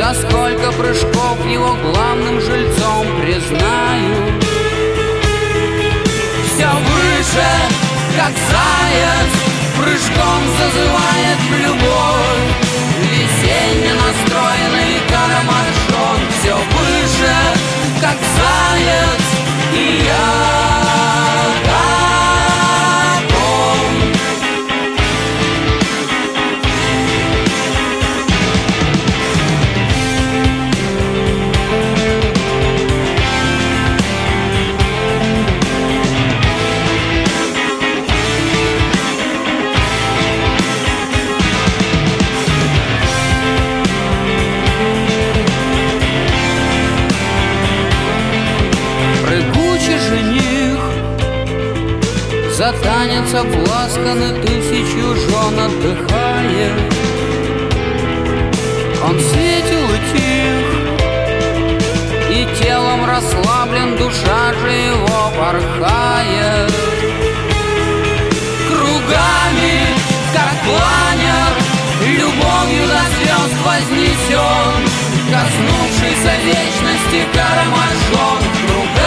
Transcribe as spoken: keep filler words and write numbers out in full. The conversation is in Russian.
За сколько прыжков его главным жильцом признаю. Все выше, как заяц, прыжком зазывает в любовь весенне настроенный Карамаршон. Все выше, как заяц, и я за танец обласканный тысячу жен отдыхает. Он светил и тих, и телом расслаблен, душа же его порхает. Кругами, как планер, любовью до звезд вознесен, коснувшийся вечности Карамаршон. Кругами